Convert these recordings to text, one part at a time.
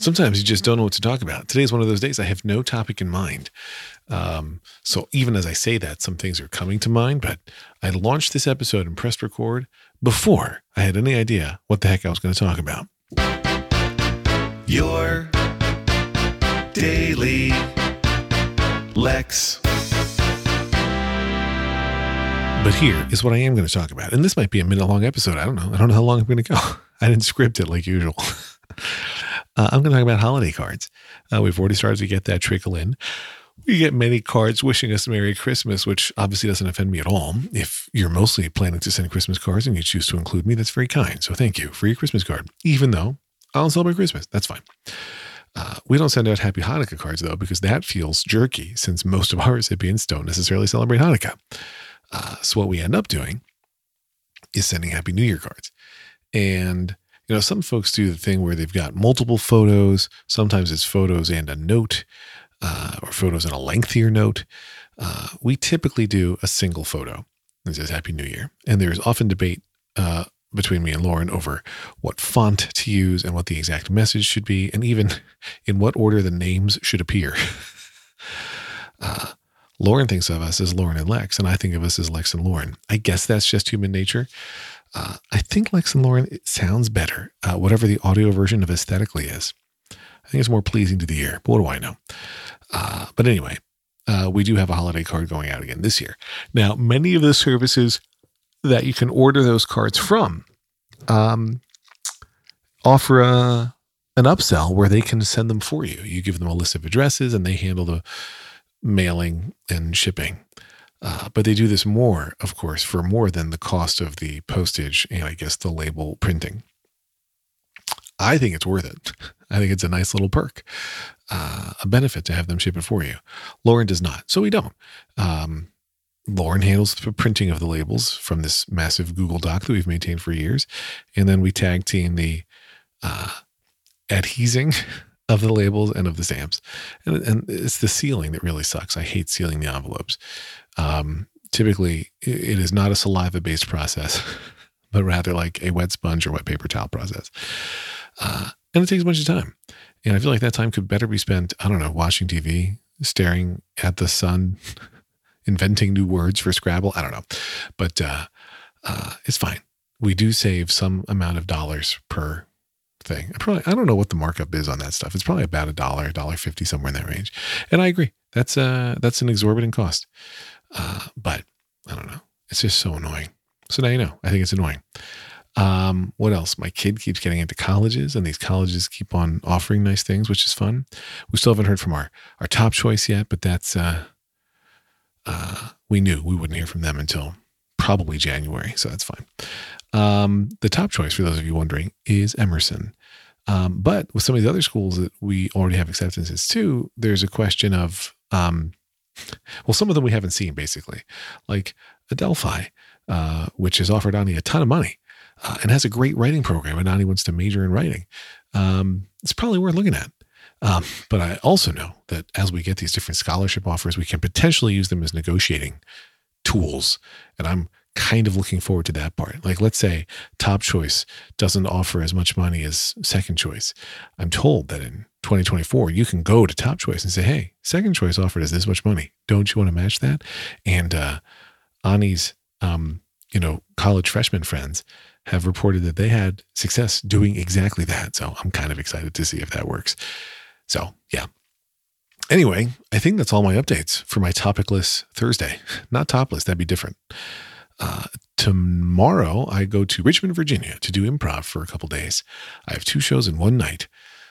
sometimes you just don't know what to talk about. Today's one of those days I have no topic in mind. So even as I say that, some things are coming to mind, but I launched this episode and pressed record before I had any idea what the heck I was going to talk about. Your Daily Lex. But here is what I am going to talk about. And this might be a minute-long episode. I don't know how long I'm going to go. I didn't script it like usual. I'm going to talk about holiday cards. We've already started to get that trickle in. We get many cards wishing us Merry Christmas, which obviously doesn't offend me at all. If you're mostly planning to send Christmas cards and you choose to include me, that's very kind. So thank you for your Christmas card, even though I don't celebrate Christmas. That's fine. We don't send out Happy Hanukkah cards, though, because that feels jerky since most of our recipients don't necessarily celebrate Hanukkah. So what we end up doing is sending Happy New Year cards. And, some folks do the thing where they've got multiple photos. Sometimes it's photos and a note, or photos and a lengthier note. We typically do a single photo that says Happy New Year. And there's often debate between me and Lauren over what font to use and what the exact message should be, and even in what order the names should appear. Lauren thinks of us as Lauren and Lex, and I think of us as Lex and Lauren. I guess that's just human nature. I think Lex and Lauren, it sounds better, whatever the audio version of aesthetically is. I think it's more pleasing to the ear, but what do I know? But anyway, we do have a holiday card going out again this year. Now, many of the services that you can order those cards from offer an upsell where they can send them for you. You give them a list of addresses and they handle the mailing and shipping. But they do this more, of course, for more than the cost of the postage and I guess the label printing. I think it's worth it. I think it's a nice little perk, a benefit to have them ship it for you. Lauren does not, so we don't. Lauren handles the printing of the labels from this massive Google Doc that we've maintained for years. And then we tag team the adhesing of the labels and of the stamps. And it's the sealing that really sucks. I hate sealing the envelopes. Typically, it is not a saliva-based process, but rather like a wet sponge or wet paper towel process. And it takes a bunch of time. And I feel like that time could better be spent, watching TV, staring at the sun, inventing new words for Scrabble. I don't know. But it's fine. We do save some amount of dollars per thing. I don't know what the markup is on that stuff. It's probably about $1, $1.50, somewhere in that range. And I agree. That's an exorbitant cost. But I don't know. It's just so annoying. So now you know. I think it's annoying. What else? My kid keeps getting into colleges, and these colleges keep on offering nice things, which is fun. We still haven't heard from our top choice yet, but that's we knew we wouldn't hear from them until probably January, so that's fine. The top choice, for those of you wondering, is Emerson. But with some of the other schools that we already have acceptances to, there's a question of, some of them we haven't seen, basically, like Adelphi, which has offered Ani a ton of money and has a great writing program, and Ani wants to major in writing. It's probably worth looking at. But I also know that as we get these different scholarship offers, we can potentially use them as negotiating tools. And I'm kind of looking forward to that part. Like, let's say top choice doesn't offer as much money as second choice. I'm told that in 2024, you can go to top choice and say, hey, second choice offered us this much money. Don't you want to match that? And Ani's, college freshman friends have reported that they had success doing exactly that. So I'm kind of excited to see if that works. So, yeah. Anyway, I think that's all my updates for my topicless Thursday. Not topless, that'd be different. Tomorrow, I go to Richmond, Virginia to do improv for a couple days. I have 2 shows in one night.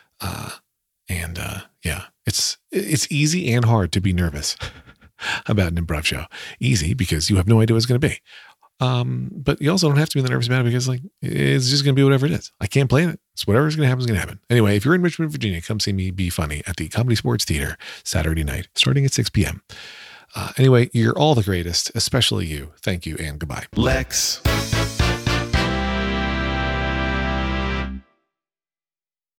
It's easy and hard to be nervous about an improv show. Easy because you have no idea what it's going to be. But you also don't have to be nervous about it because it's just going to be whatever it is. I can't plan it. It's whatever's going to happen is going to happen. Anyway, if you're in Richmond, Virginia, come see me be funny at the Comedy Sports Theater Saturday night, starting at 6 p.m. Anyway, you're all the greatest, especially you. Thank you and goodbye. Lex.